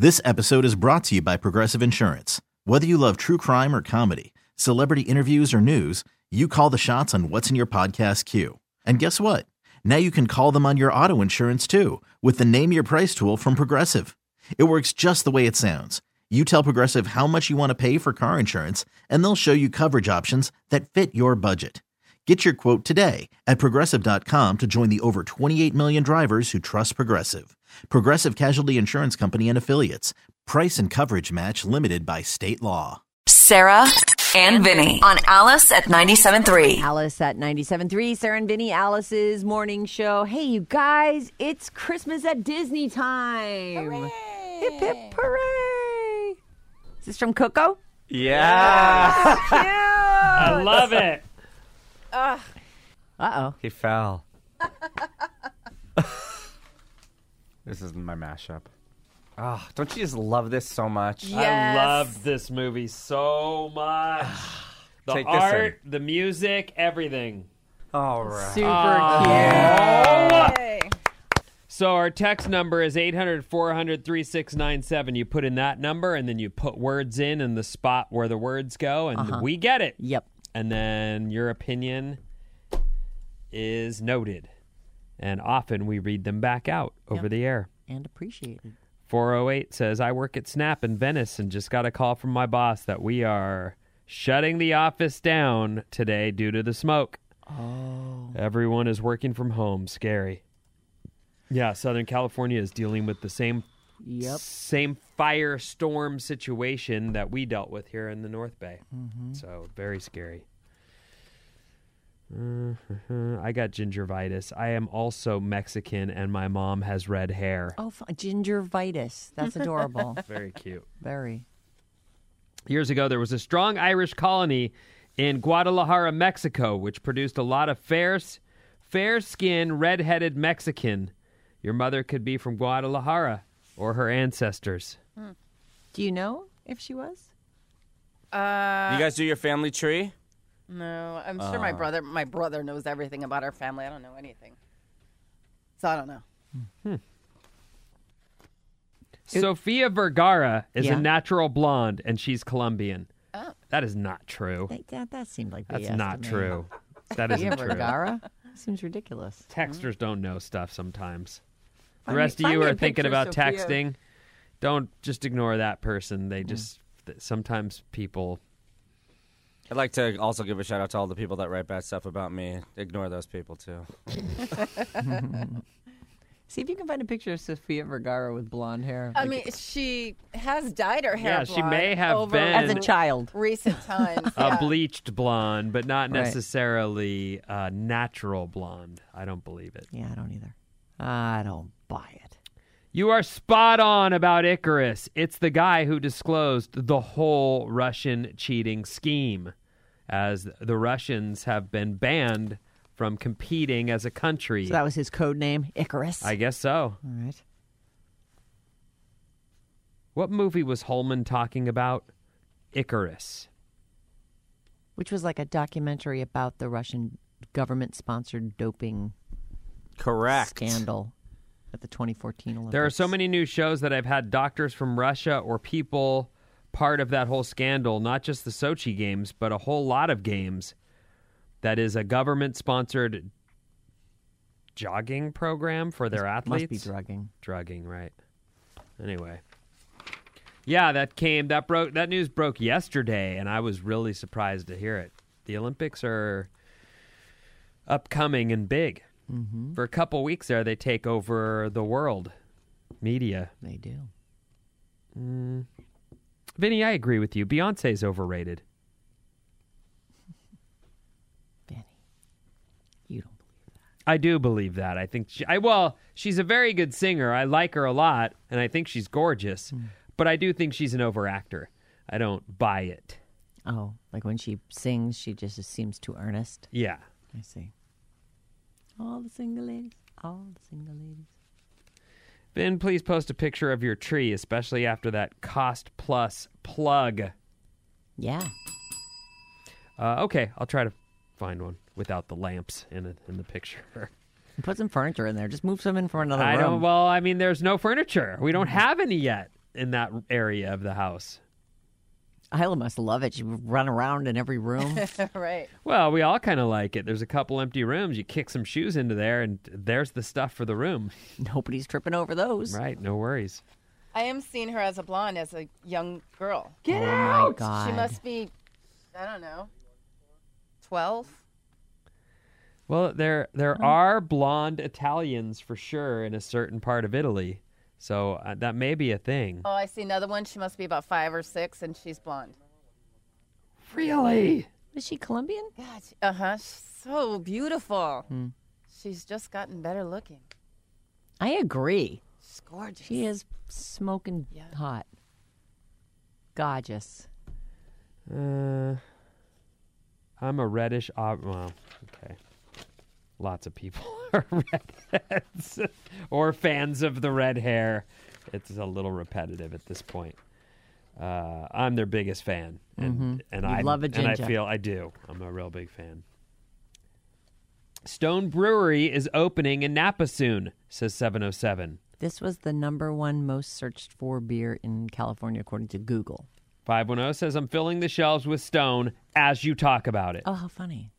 This episode is brought to you by Progressive Insurance. Whether you love true crime or comedy, celebrity interviews or news, you call the shots on what's in your podcast queue. And guess what? Now you can call them on your auto insurance too with the Name Your Price tool from Progressive. It works just the way it sounds. You tell Progressive how much you want to pay for car insurance, and they'll show you coverage options that fit your budget. Get your quote today at Progressive.com to join the over 28 million drivers who trust Progressive. Progressive Casualty Insurance Company and Affiliates. Price and coverage match limited by state law. Sarah and Vinny on Alice at 97.3. Alice at 97.3, Sarah and Vinny, Alice's morning show. Hey, you guys, it's Christmas at Disney time. Hooray! Hip, hip, hooray. Is this from Coco? Yeah. Cute. I love it. Uh-oh. He fell. This is my mashup. Oh, don't you just love this so much? Yes. I love this movie so much. The Take this art, the music, everything. All right. Super cute. Hey. So our text number is 800-400-3697. You put in that number, and then you put words in the spot where the words go, and we get it. Yep. And then your opinion is noted. And often we read them back out over the air. And appreciated. 408 says, I work at Snap in Venice and just got a call from my boss that we are shutting the office down today due to the smoke. Oh. Everyone is working from home. Scary. Yeah, Southern California is dealing with the same firestorm situation that we dealt with here in the North Bay. Mm-hmm. So very scary. I got gingivitis. I am also Mexican, and my mom has red hair. Oh, gingivitis. That's adorable. Very cute. Very. Years ago, there was a strong Irish colony in Guadalajara, Mexico, which produced a lot of fair-skinned, red-headed Mexican. Your mother could be from Guadalajara or her ancestors. Do you know if she was? You guys do your family tree? No, I'm sure my brother knows everything about our family. I don't know anything. So I don't know. Sofia Vergara is Yeah. a natural blonde, and she's Colombian. Oh. That is not true. That seemed like That's BS not to me. true. That Yeah, isn't true. Vergara? Seems ridiculous. Texters don't know stuff sometimes. The Find rest me- of find you me are a thinking picture, about Sophia. texting. Don't just ignore that person. They just sometimes people. I'd like to also give a shout out to all the people that write bad stuff about me. Ignore those people, too. See if you can find a picture of Sofia Vergara with blonde hair. I mean, she has dyed her hair Yeah, she blonde may have over been as a child. recent times. A yeah. bleached blonde, but not Right. necessarily natural blonde. I don't believe it. Yeah, I don't either. I don't buy it. You are spot on about Icarus. It's the guy who disclosed the whole Russian cheating scheme, as the Russians have been banned from competing as a country. So that was his code name, Icarus. I guess so. All right. What movie was Holman talking about? Icarus. Which was like a documentary about the Russian government-sponsored doping Correct. scandal at the 2014 Olympics. There are so many new shows that I've had doctors from Russia or people part of that whole scandal, not just the Sochi games, but a whole lot of games. That is a government-sponsored jogging program for their athletes. Must be drugging. Drugging, right. Anyway. Yeah, that news broke yesterday, and I was really surprised to hear it. The Olympics are upcoming and big. Mm-hmm. For a couple weeks there, they take over the world media. They do. Vinny, I agree with you. Beyonce's overrated. Benny, you don't believe that. I do believe that. I think she's a very good singer. I like her a lot, and I think she's gorgeous. But I do think she's an overactor. I don't buy it. Oh, like when she sings, she just seems too earnest. Yeah. I see. All the single ladies. All the single ladies. Ben, please post a picture of your tree, especially after that Cost Plus plug. Yeah. Okay, I'll try to find one without the lamps in the picture. Put some furniture in there. Just move some in for another I room. don't. Well, I mean, there's no furniture. We don't have any yet. in that area of the house. Isla must love it. She would run around in every room. Right. Well, we all kind of like it. There's a couple empty rooms. You kick some shoes into there, and there's the stuff for the room. Nobody's tripping over those. Right, no worries. I am seeing her as a blonde, as a young girl. Get out! My God. She must be, I don't know, 12? Well, there are blonde Italians for sure in a certain part of Italy, so that may be a thing. Oh, I see another one. She must be about 5 or 6, and she's blonde. Really? Is she Colombian? God, she's so beautiful. She's just gotten better looking. I agree. She's gorgeous. She is smoking hot. Gorgeous. I'm a reddish. Well, okay. Lots of people are redheads or fans of the red hair. It's a little repetitive at this point. I'm their biggest fan, and I love a ginger. And I feel I do. I'm a real big fan. Stone Brewery is opening in Napa soon, says 707. This was the #1 most searched for beer in California, according to Google. 510 says, I'm filling the shelves with Stone as you talk about it. Oh, how funny.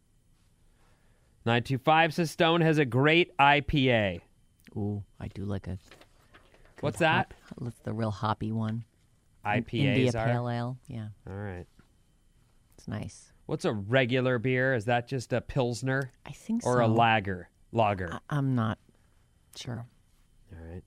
925 says, Stone has a great IPA. Ooh, I do like a... What's that? That's the real hoppy one. IPAs India are? Pale Ale, yeah. All right. It's nice. What's a regular beer? Is that just a Pilsner? I think or so. a lager? I'm not sure. All right.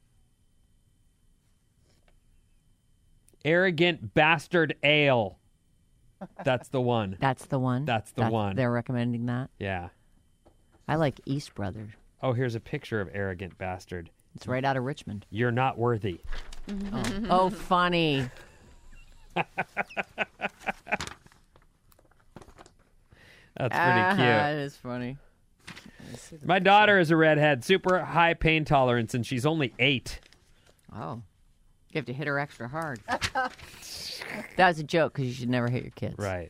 Arrogant Bastard Ale. That's the one. That's the one? That's the one. They're recommending that? Yeah. I like East Brothers. Oh, here's a picture of Arrogant Bastard. It's right out of Richmond. You're not worthy. Oh, funny. That's pretty cute. That is funny. My daughter is a redhead, super high pain tolerance, and she's only 8. Oh. You have to hit her extra hard. That was a joke because you should never hit your kids. Right.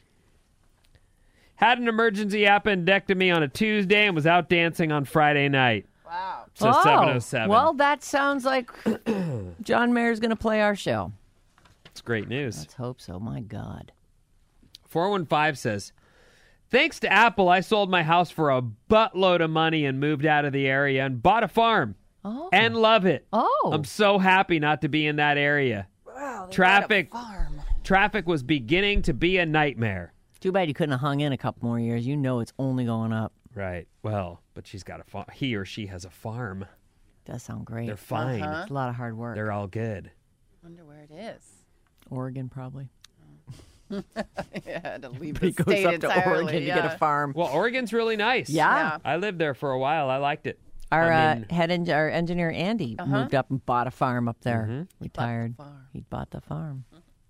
Had an emergency appendectomy on a Tuesday and was out dancing on Friday night. Wow. Says 707. Well, that sounds like John Mayer's going to play our show. It's great news. Let's hope so. My God. 415 says, thanks to Apple, I sold my house for a buttload of money and moved out of the area and bought a farm. Oh. And love it. Oh. I'm so happy not to be in that area. Wow. Traffic was beginning to be a nightmare. Too bad you couldn't have hung in a couple more years. You know it's only going up. Right. Well, but she's got a farm. He or she has a farm. Does sound great. They're fine. It's a lot of hard work. They're all good. Wonder where it is. Oregon, probably. Yeah, to leave He the goes state up to entirely. Oregon to get a farm. Well, Oregon's really nice. Yeah. I lived there for a while. I liked it. Our I mean, our engineer Andy moved up and bought a farm up there. Retired. farm. He bought the farm.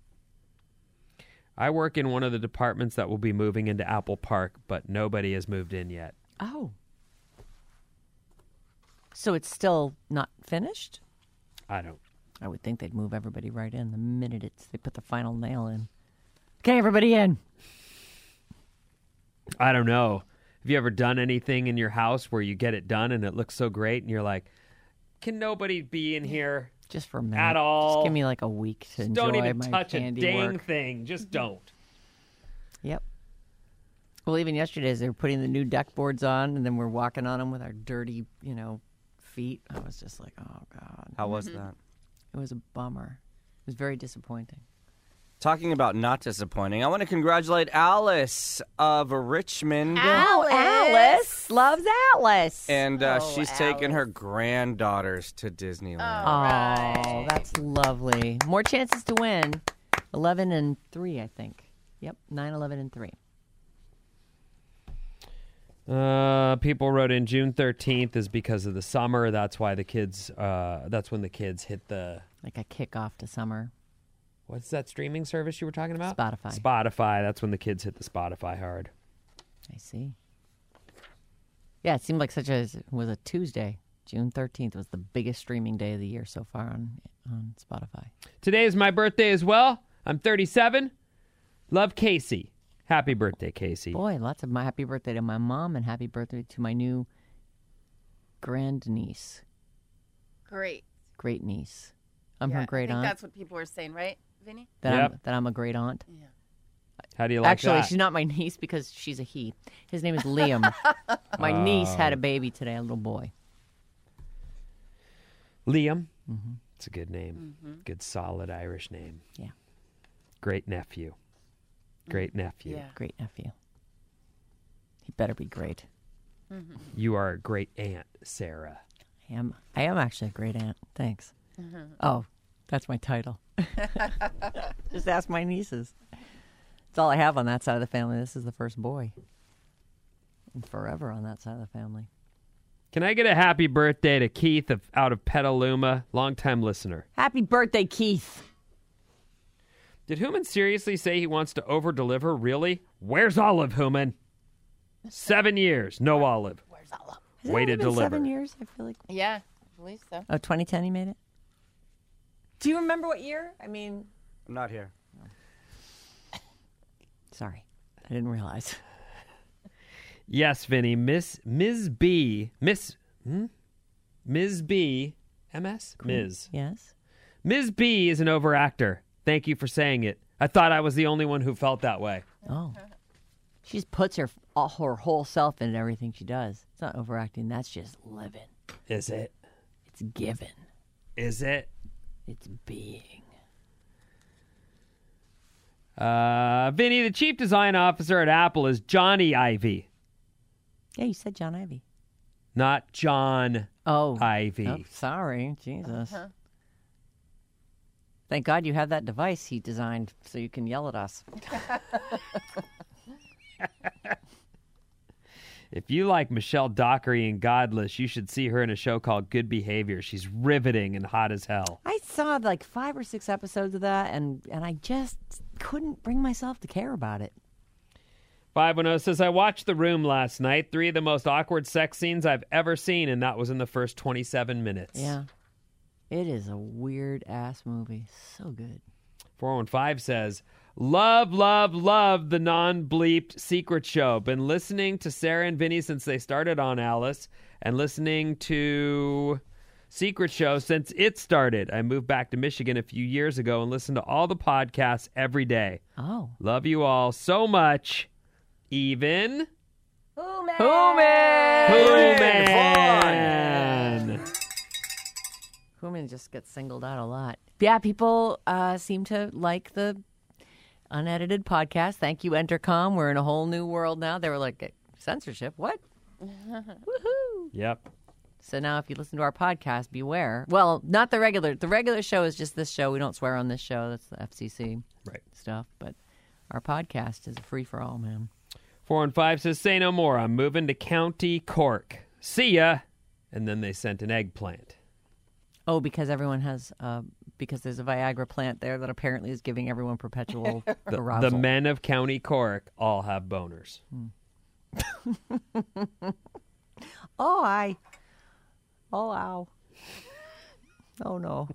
I work in one of the departments that will be moving into Apple Park, but nobody has moved in yet. Oh. So it's still not finished? I don't. I would think they'd move everybody right in the minute they put the final nail in. Okay, everybody in. I don't know. Have you ever done anything in your house where you get it done and it looks so great and you're like, can nobody be in here Just for a minute. at all? Just give me like a week to enjoy Don't even my touch a candy dang work. thing. Just don't. Yep. Well, even yesterday, as they were putting the new deck boards on, and then we're walking on them with our dirty, feet. I was just like, oh, God. How was that? It was a bummer. It was very disappointing. Talking about not disappointing, I want to congratulate Alice of Richmond. Oh, Alice loves Alice. And she's taking her granddaughters to Disneyland. Oh, that's lovely. More chances to win. 11 and 3, I think. Yep, 9, 11, and 3. People wrote in June 13th is because of the summer. That's why the kids, that's when the kids hit the... Like a kickoff to summer. What's that streaming service you were talking about? Spotify. Spotify. That's when the kids hit the Spotify hard. I see. Yeah, it seemed like it was a Tuesday. June 13th was the biggest streaming day of the year so far on Spotify. Today is my birthday as well. I'm 37. Love Casey. Happy birthday, Casey. Boy, lots of happy birthday to my mom and happy birthday to my new grandniece. Great. Great niece. I'm her great I think aunt. that's what people were saying, right, Vinny? Yep. That I'm a great aunt. Yeah. How do you like Actually, that? she's not my niece because she's a he. His name is Liam. My niece had a baby today, a little boy. Liam. It's a good name. Good, solid Irish name. Yeah. Great nephew. Great nephew. Yeah. Great nephew. He better be great. You are a great aunt, Sarah. I am actually a great aunt. Thanks. Oh, that's my title. Just ask my nieces. That's all I have on that side of the family. This is the first boy. And forever on that side of the family. Can I get a happy birthday to Keith out of Petaluma, longtime listener? Happy birthday, Keith. Did Human seriously say he wants to over-deliver? Really? Where's Olive, Human? 7 years, no Olive. Where's Olive? Has Way it to only been deliver. 7 years, I feel like. Yeah, I believe so. Oh, 2010 he made it? Do you remember what year? I mean, I'm not here. sorry. I didn't realize. Yes, Vinny. Ms. B, MS? Ms. Yes. Ms. B is an overactor. Thank you for saying it. I thought I was the only one who felt that way. Oh. She just puts her whole self into everything she does. It's not overacting. That's just living. Is it? It's given. Is it? It's being. Vinny, the chief design officer at Apple is Johnny Ivy, Yeah, you said John Ivy. not John Oh. Ivy. Oh, sorry. Jesus. Thank God you have that device he designed so you can yell at us. If you like Michelle Dockery and Godless, you should see her in a show called Good Behavior. She's riveting and hot as hell. I saw like 5 or 6 episodes of that, and I just couldn't bring myself to care about it. 510 says, I watched The Room last night. 3 of the most awkward sex scenes I've ever seen, and that was in the first 27 minutes. Yeah. It is a weird-ass movie. So good. 415 says, love, love, love the non-bleeped Secret Show. Been listening to Sarah and Vinny since they started on Alice, and listening to Secret Show since it started. I moved back to Michigan a few years ago and listened to all the podcasts every day. Oh. Love you all so much. Even Human! Human just gets singled out a lot. Yeah, people seem to like the unedited podcast. Thank you, Entercom. We're in a whole new world now. They were like, censorship? What? Woohoo! Yep. So now if you listen to our podcast, beware. Well, not the regular. The regular show is just this show. We don't swear on this show. That's the FCC Right. stuff. But our podcast is a free-for-all, man. 415 says, say no more. I'm moving to County Cork. See ya. And then they sent an eggplant. Oh, because everyone has, because there's a Viagra plant there that apparently is giving everyone perpetual arousal. The men of County Cork all have boners. Oh, ow. Oh, no.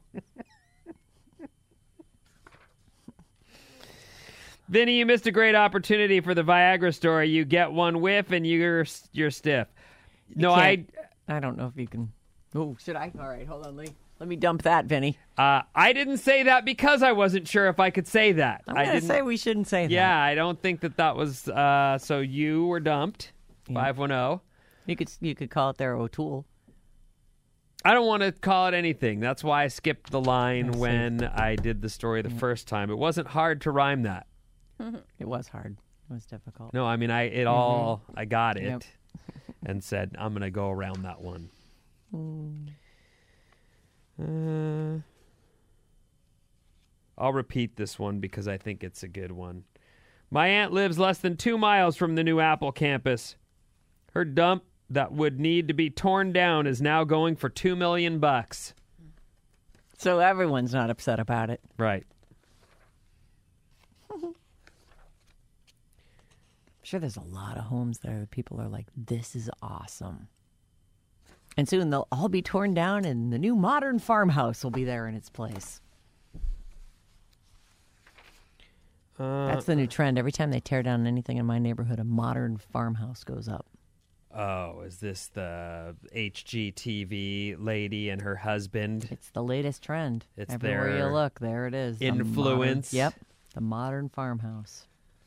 Vinny, you missed a great opportunity for the Viagra story. You get one whiff and you're stiff. No, I don't know if you can. Oh, should I? All right, hold on. Let me dump that, Vinny. I didn't say that because I wasn't sure if I could say that. I'm going to say we shouldn't say that. Yeah, I don't think that was. So you were dumped. 510. You could call it their O'Toole. I don't want to call it anything. That's why I skipped the line when I did the story the first time. It wasn't hard to rhyme that. It was hard. It was difficult. No, I mean I got it Yep. and said I'm going to go around that one. I'll repeat this one because I think it's a good one. My aunt lives less than 2 miles from the new Apple campus. Her dump that would need to be torn down is now going for $2 million. So everyone's not upset about it. Right. I'm sure there's a lot of homes there that people are like, this is awesome. And soon they'll all be torn down and the new modern farmhouse will be there in its place. That's the new trend. Every time they tear down anything in my neighborhood, a modern farmhouse goes up. Oh, is this the HGTV lady and her husband? It's the latest trend. It's Everywhere their you look, there it is. The influence. Yep, the modern farmhouse.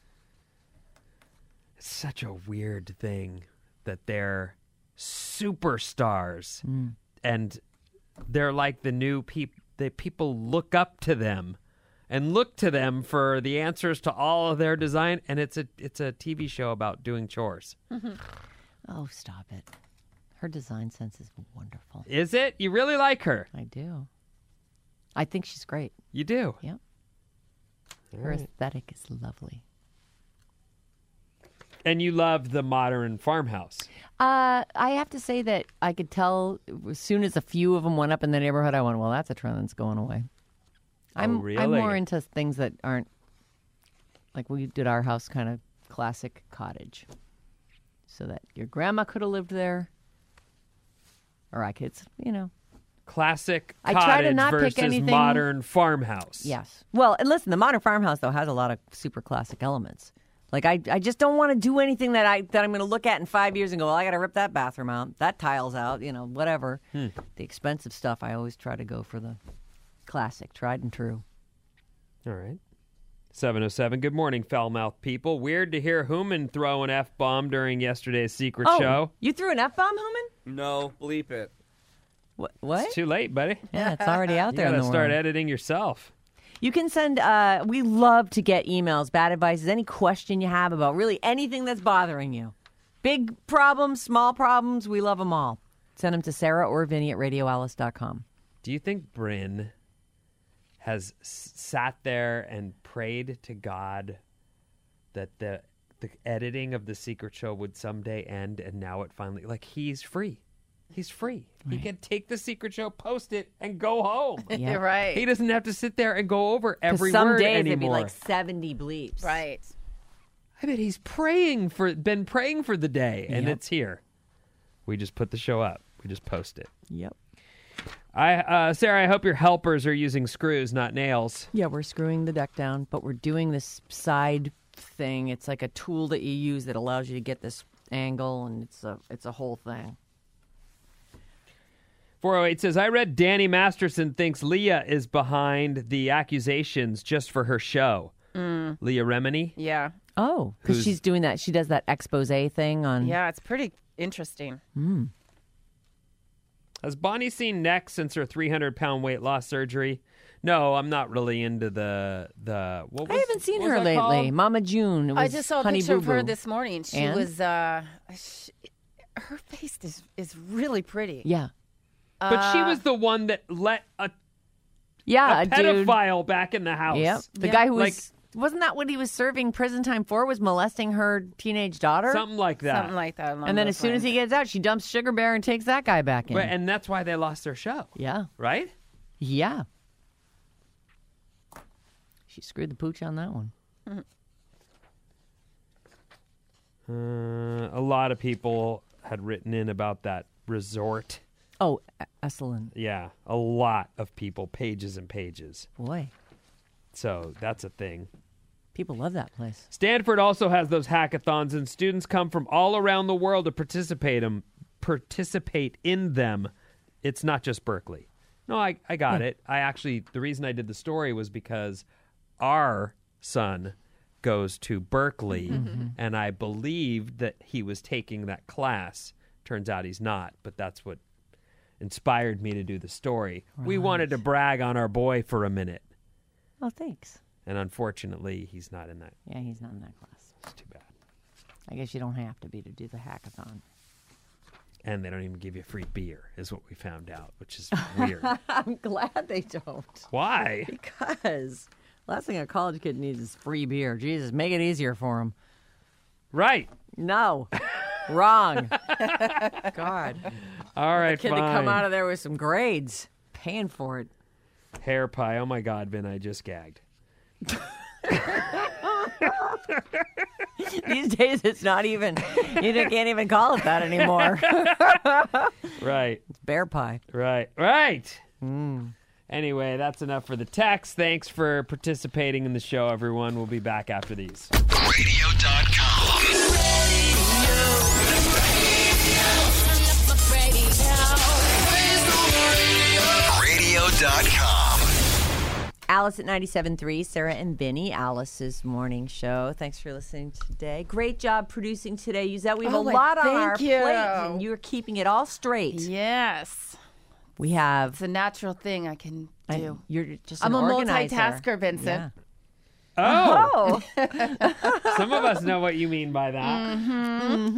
It's such a weird thing that they're superstars and they're like the new people. People look up to them and look to them for the answers to all of their design. And it's a TV show about doing chores. Oh, stop it. Her design sense is wonderful. Is it? You really like her? I do. I think she's great. You do? Yep. Her aesthetic is lovely. And you love the modern farmhouse. I have to say that I could tell as soon as a few of them went up in the neighborhood, I went, well, that's a trend that's going away. I'm more into things that aren't, like we did our house kind of classic cottage. So that your grandma could have lived there. Or I could, Classic I try to cottage not pick versus anything- modern farmhouse. Yes. Well, and listen, the modern farmhouse, though, has a lot of super classic elements. Like, I just don't want to do anything that I'm going to look at in 5 years and go, well, I got to rip that bathroom out. That tile's out, whatever. The expensive stuff, I always try to go for the classic, tried and true. All right. 707. Good morning, foul-mouthed people. Weird to hear Hooman throw an F-bomb during yesterday's secret show. You threw an F-bomb, Hooman? No, bleep it. What? It's too late, buddy. Yeah, it's already out there You in got the to start world. editing yourself. You can send, we love to get emails, bad advice, any question you have about really anything that's bothering you. Big problems, small problems, we love them all. Send them to Sarah or Vinny at radioalice.com. Do you think Bryn has sat there and prayed to God that the editing of the secret show would someday end, and now it finally, he's free. He's free. Right. He can take the secret show, post it, and go home. Yep. You're right. He doesn't have to sit there and go over every some word days anymore. it'd be like 70 bleeps. Right. I bet he's been praying for the day, and it's here. We just put the show up. We just post it. Yep. Sarah, I hope your helpers are using screws, not nails. Yeah, we're screwing the deck down, but we're doing this side thing. It's like a tool that you use that allows you to get this angle, and it's a whole thing. 408 says, I read Danny Masterson thinks Leah is behind the accusations just for her show. Leah Remini? Yeah. Oh, because she's doing that. She does that expose thing on... Yeah, it's pretty interesting. Has Bonnie seen Neck since her 300-pound weight loss surgery? No, I'm not really into the what was, I haven't seen what her was that lately. called? Mama June. It was I just saw a Honey picture Boo of her Boo. this morning. She And? was, her face is really pretty. Yeah. But she was the one that let a Yeah, dude. pedophile back in the house. Yep. The guy who was... Wasn't that what he was serving prison time for? Was molesting her teenage daughter? Something like that. Something like that. And then as soon as he gets out, she dumps Sugar Bear and takes that guy back in. Right, and that's why they lost their show. Yeah. Right? Yeah. She screwed the pooch on that one. A lot of people had written in about that resort. Oh, Esalen. Yeah, a lot of people, pages and pages. Boy, So that's a thing. people love that place. Stanford also has those hackathons, and students come from all around the world to participate in them. It's not just Berkeley. No, I got it. The reason I did the story was because our son goes to Berkeley, and I believed that he was taking that class. Turns out he's not, but that's what inspired me to do the story. Right. We wanted to brag on our boy for a minute. Oh, thanks. And unfortunately, he's not in that. Yeah, he's not in that class. It's too bad. I guess you don't have to be to do the hackathon. And they don't even give you free beer, is what we found out, which is weird. I'm glad they don't. Why? Because last thing a college kid needs is free beer. Jesus, make it easier for him. Right. No. Wrong. God. All right, Kid fine. to come out of there with some grades. Paying for it. Hair pie. Oh, my God, Vin, I just gagged. These days, it's not even, you can't even call it that anymore. Right. It's bear pie. Right. Anyway, that's enough for the text. Thanks for participating in the show, everyone. We'll be back after these. Radio.com. Progressive.com. Alice at 97.3, Sarah and Vinny, Alice's morning show. Thanks for listening today. Great job producing today. Yuzette, we have a lot on our plate, and you're keeping it all straight. Yes. We have... It's a natural thing I can do. You're just I'm an a organizer. multitasker, Vincent. Yeah. Oh. Some of us know what you mean by that.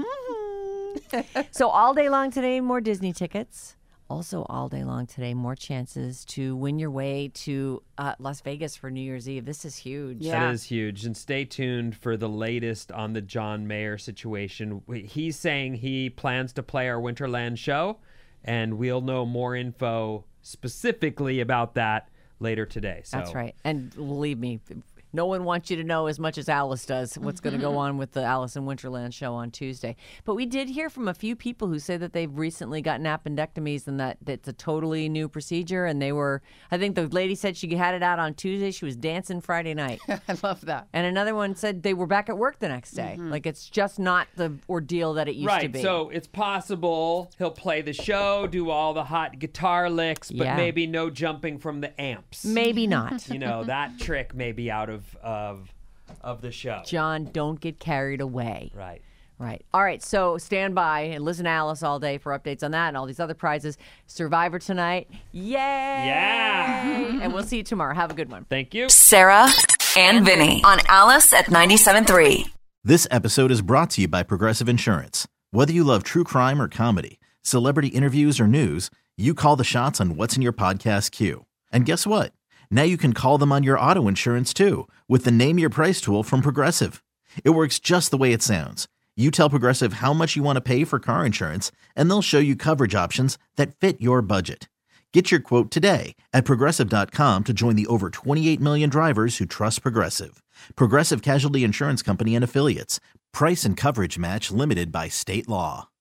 So all day long today, more Disney tickets. Also all day long today, more chances to win your way to Las Vegas for New Year's Eve. This is huge. That is huge. And stay tuned for the latest on the John Mayer situation. He's saying he plans to play our Winterland show, and we'll know more info specifically about that later today. So. That's right. And believe me, no one wants you to know as much as Alice does what's going to go on with the Alice in Winterland show on Tuesday. But we did hear from a few people who say that they've recently gotten appendectomies and that it's a totally new procedure. And they were, I think the lady said she had it out on Tuesday. She was dancing Friday night. I love that. And another one said they were back at work the next day. Like it's just not the ordeal that it used to be. Right, so it's possible he'll play the show, do all the hot guitar licks, but maybe no jumping from the amps. Maybe not. You know, that trick may be out of the show. John, don't get carried away. Right. Right. All right. So stand by and listen to Alice all day for updates on that and all these other prizes. Survivor tonight. Yay! Yeah. And we'll see you tomorrow. Have a good one. Thank you. Sarah and Vinny on Alice at 97.3. This episode is brought to you by Progressive Insurance. Whether you love true crime or comedy, celebrity interviews or news, you call the shots on what's in your podcast queue. And guess what? Now you can call them on your auto insurance too with the Name Your Price tool from Progressive. It works just the way it sounds. You tell Progressive how much you want to pay for car insurance, and they'll show you coverage options that fit your budget. Get your quote today at Progressive.com to join the over 28 million drivers who trust Progressive. Progressive Casualty Insurance Company and Affiliates. Price and coverage match limited by state law.